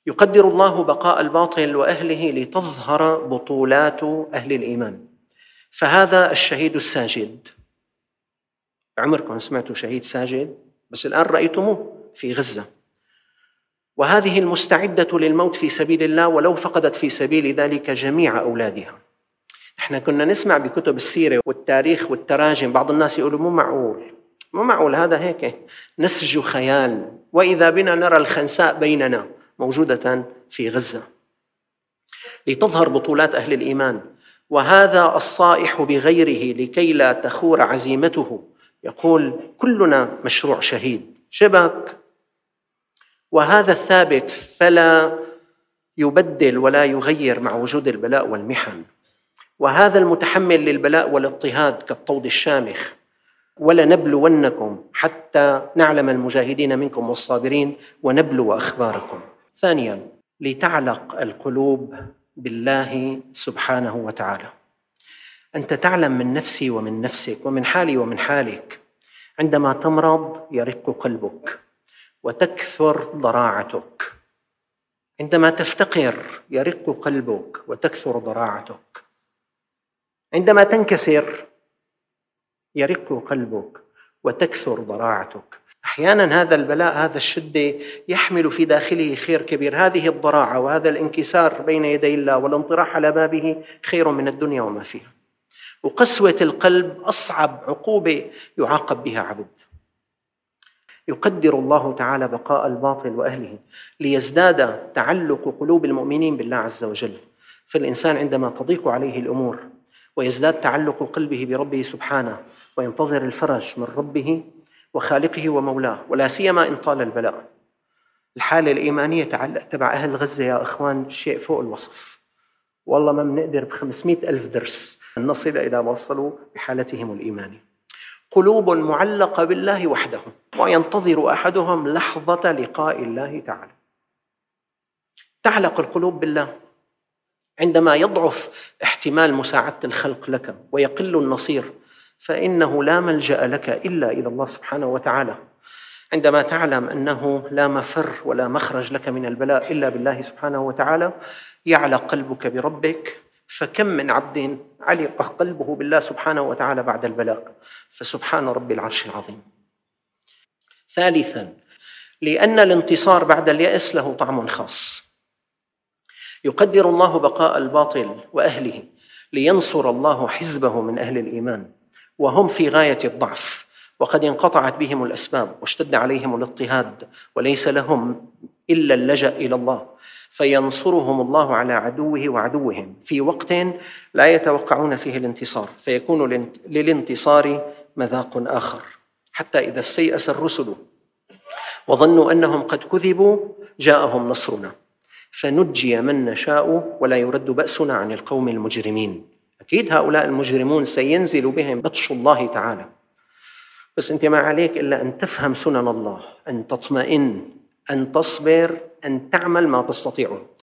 يقدر الله بقاء الباطل وأهله لتظهر بطولات أهل الإيمان. فهذا الشهيد الساجد، عمركم سمعتوا شهيد ساجد؟ بس الآن رأيتموه في غزة. وهذه المستعدة للموت في سبيل الله ولو فقدت في سبيل ذلك جميع أولادها. احنا كنا نسمع بكتب السيرة والتاريخ والتراجم بعض الناس يقولوا مو معقول هذا هيك نسج خيال، وإذا بنا نرى الخنساء بيننا موجودة في غزة. لتظهر بطولات أهل الإيمان، وهذا الصائح بغيره لكي لا تخور عزيمته يقول كلنا مشروع شهيد شبك. وهذا الثابت فلا يبدل ولا يغير مع وجود البلاء والمحن. وهذا المتحمل للبلاء والاضطهاد كالطود الشامخ، ولنبلونكم حتى نعلم المجاهدين منكم والصابرين ونبلو أخباركم. ثانيا، لتعلق القلوب بالله سبحانه وتعالى. أنت تعلم من نفسي ومن نفسك ومن حالي ومن حالك، عندما تمرض يرق قلبك وتكثر ضراعتك، عندما تفتقر يرق قلبك وتكثر ضراعتك، عندما تنكسر يرق قلبك وتكثر ضراعتك. أحيانا هذا البلاء، هذا الشدة يحمل في داخله خير كبير. هذه الضراعة وهذا الانكسار بين يدي الله والانطراح على بابه خير من الدنيا وما فيها. وقسوة القلب أصعب عقوبة يعاقب بها عبد. يقدر الله تعالى بقاء الباطل وأهله ليزداد تعلق قلوب المؤمنين بالله عز وجل. فالإنسان عندما تضيق عليه الأمور ويزداد تعلق قلبه بربه سبحانه وينتظر الفرج من ربه وخالقه ومولاه، ولا سيما إن طال البلاء. الحالة الإيمانية تبع أهل غزة يا إخوان شيء فوق الوصف، والله ما بنقدر ب500,000 درس أن نصل إلى ما وصلوا بحالتهم الإيمانية. قلوب معلقة بالله وحده، وينتظر أحدهم لحظة لقاء الله تعالى. تعلق القلوب بالله عندما يضعف احتمال مساعدة الخلق لك ويقل النصير، فإنه لا ملجأ لك إلا إلى الله سبحانه وتعالى. عندما تعلم أنه لا مفر ولا مخرج لك من البلاء إلا بالله سبحانه وتعالى، يعلق قلبك بربك. فكم من عبد علق قلبه بالله سبحانه وتعالى بعد البلاء، فسبحان رب العرش العظيم. ثالثا، لأن الانتصار بعد اليأس له طعم خاص. يقدر الله بقاء الباطل وأهله لينصر الله حزبه من أهل الإيمان، وهم في غاية الضعف وقد انقطعت بهم الأسباب واشتد عليهم الاضطهاد، وليس لهم إلا اللجأ إلى الله، فينصرهم الله على عدوه وعدوهم في وقت لا يتوقعون فيه الانتصار، فيكون للانتصار مذاق آخر. حتى إذا استيأس الرسل وظنوا أنهم قد كذبوا جاءهم نصرنا فنجي من نشاء ولا يرد بأسنا عن القوم المجرمين. أكيد هؤلاء المجرمون سينزل بهم بطش الله تعالى، بس أنت ما عليك إلا أن تفهم سنن الله، أن تطمئن، أن تصبر، أن تعمل ما تستطيع.